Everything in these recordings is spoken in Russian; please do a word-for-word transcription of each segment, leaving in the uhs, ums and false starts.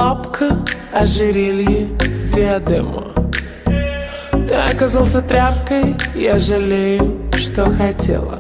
лапка, ожерелье, диадема. Ты оказался тряпкой, я жалею, что хотела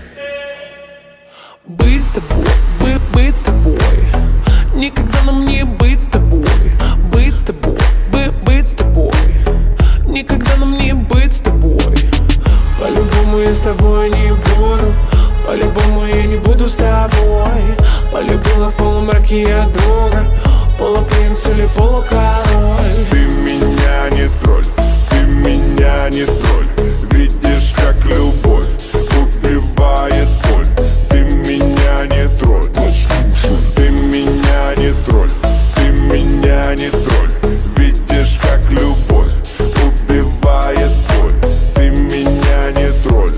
быть с тобой, быть, быть с тобой. Никогда нам не быть с тобой, быть с тобой, быть, быть с тобой. Никогда нам не быть с тобой. По-любому я с тобой не буду, по-любому я не буду с тобой. Полюбила в полумраке я друга, полупринц или полукороль. Ты меня не тролль, ты меня не тролль. Видишь, как любовь убивает боль. Ты меня не тролль, ты меня не тролль, ты меня не тролль. Видишь, как любовь убивает боль. Ты меня не тролль.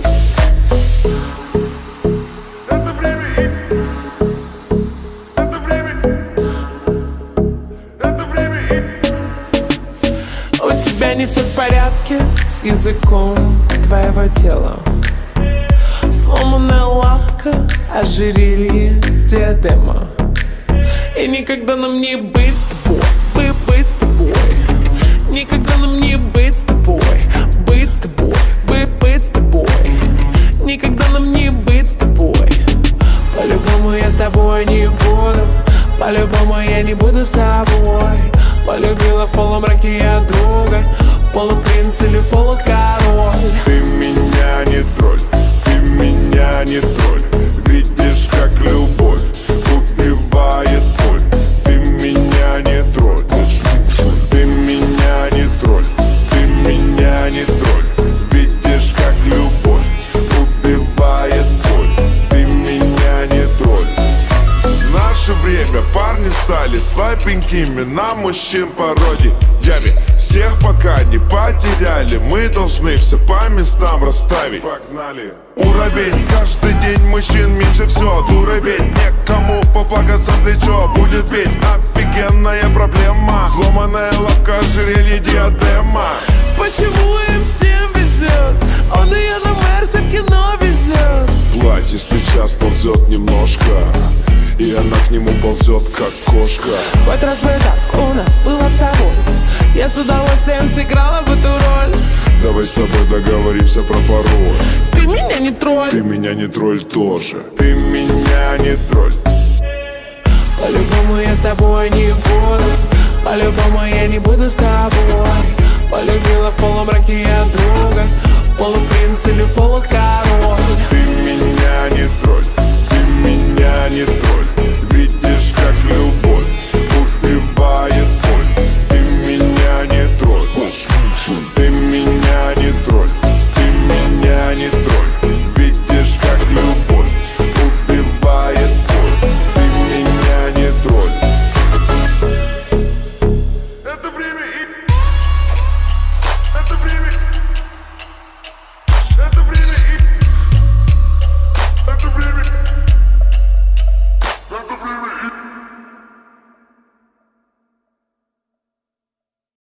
Это время, это время, это время. У тебя не все в порядке с языком твоего тела. Сломанная лапка, ожерелье, диадема. И никогда нам не быть с тобой, быть, быть с тобой. Никогда нам не быть с тобой, быть с тобой, быть, быть с тобой. Никогда нам не быть с тобой. По-любому я с тобой не буду, по-любому я не буду с тобой. Полюбила в полумраке я друга, полупринц или полукороль. Ты меня не тролль, ты меня не тролль. Видишь, как любовь убивает боль. Ты меня не тролль, ты меня не тролль, ты меня не тролль. Видишь, как любовь убивает боль. Ты меня не тролль. В наше время парни стали слабенькими на мужчин пародиями. Всех пока не потеряли, мы должны все по местам расставить. Погнали! Уровень, каждый день мужчин меньше все. Уровень, некому поплакаться в плечо. Будет ведь офигенная проблема. Сломанная лапка, ожерелье, диадема. Почему им всем везет? Он ее на Мерсе в кино везет. Платье с плеча сползет немножко, и она к нему ползет, как кошка. Хоть раз бы так у нас было с тобой, я с удовольствием сыграла в эту роль. Давай с тобой договоримся про пароль. Ты меня не тролль, ты меня не тролль тоже. Ты меня не тролль. По-любому я с тобой не буду, по-любому я не буду с тобой. Полюбила в полумраке я друга.